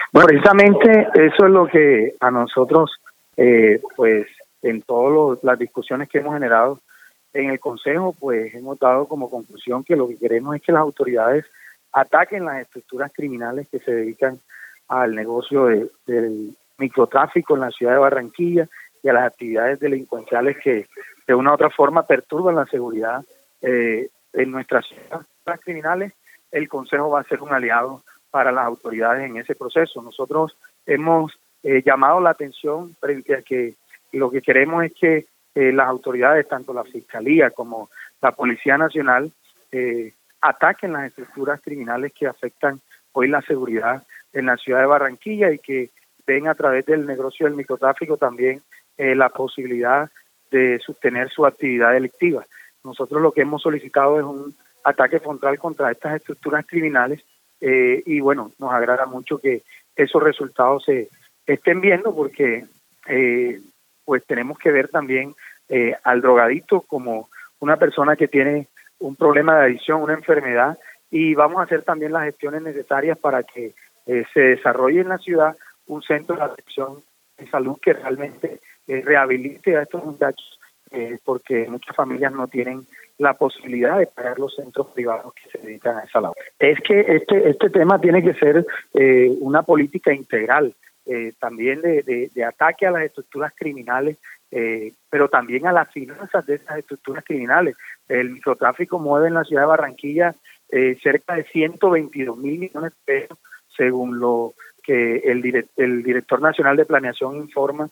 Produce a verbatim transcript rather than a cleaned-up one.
Bueno, precisamente eso es lo que a nosotros, eh, pues en todas las discusiones que hemos generado en el Consejo, pues hemos dado como conclusión que lo que queremos es que las autoridades ataquen las estructuras criminales que se dedican al negocio de, del microtráfico en la ciudad de Barranquilla y a las actividades delincuenciales que de una u otra forma perturban la seguridad eh, en nuestras ciudades criminales. El Consejo va a ser un aliado para las autoridades en ese proceso. Nosotros hemos eh, llamado la atención frente a que lo que queremos es que eh, las autoridades, tanto la Fiscalía como la Policía Nacional, eh, ataquen las estructuras criminales que afectan hoy la seguridad en la ciudad de Barranquilla y que ven a través del negocio del microtráfico también eh, la posibilidad de sostener su actividad delictiva. Nosotros lo que hemos solicitado es un ataque frontal contra estas estructuras criminales eh, y bueno, nos agrada mucho que esos resultados se estén viendo porque eh, pues tenemos que ver también eh, al drogadicto como una persona que tiene un problema de adicción, una enfermedad, y vamos a hacer también las gestiones necesarias para que eh, se desarrolle en la ciudad un centro de atención de salud que realmente eh, rehabilite a estos muchachos, eh, porque muchas familias no tienen la posibilidad de pagar los centros privados que se dedican a esa labor. Es que este este tema tiene que ser eh, una política integral, eh, también de, de, de ataque a las estructuras criminales, eh, pero también a las finanzas de esas estructuras criminales. El microtráfico mueve en la ciudad de Barranquilla eh, cerca de ciento veintidós mil millones de pesos, según lo que el, direct, el director nacional de planeación informa